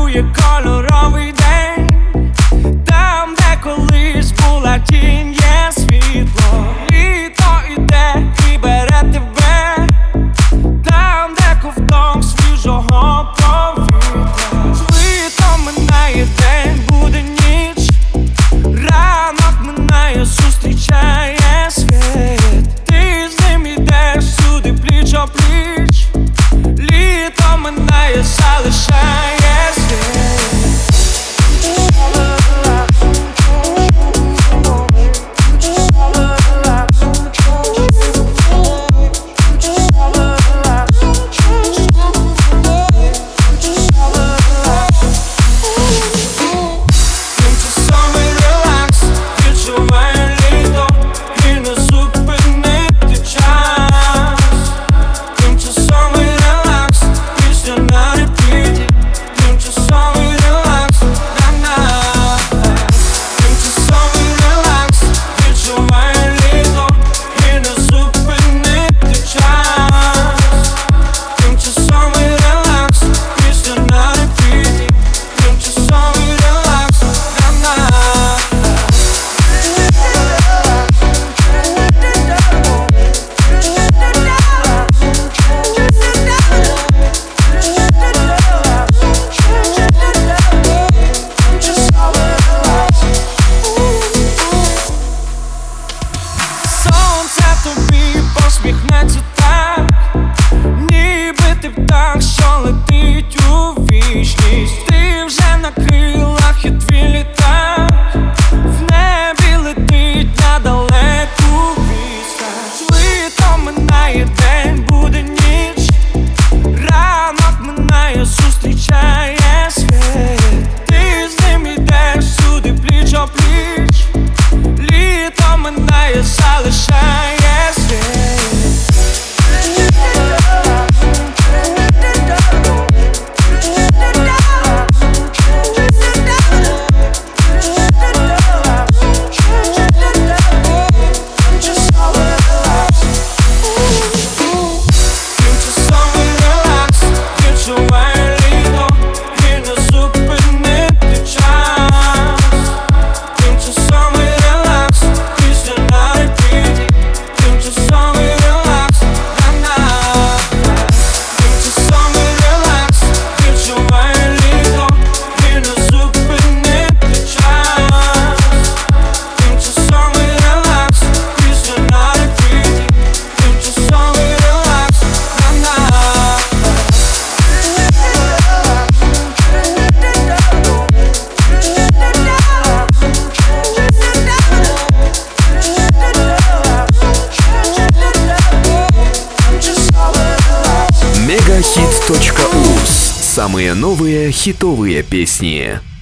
малює кольоровий день. Там, де колись була тінь, є світло. Літо іде і бере тебе. Там, де ковток свіжого повітря. Швидко минає день, буде ніч. Ранок минає, зустрічає світ. Ти з ним ідеш сюди пліч-о-пліч. Літо минає, залишає світ. Тобі посміхнеться так, ніби ти птах, що летить у вічність. Ти вже на крилах і твій літак в небі летить на далеку відстань. Швидко минає день, буде ніч. Ранок минає, зустрічає світ. Ти з ним ідеш сюди пліч-о-пліч. Літо минає, залишає. Megahits.uz. Самые новые хитовые песни.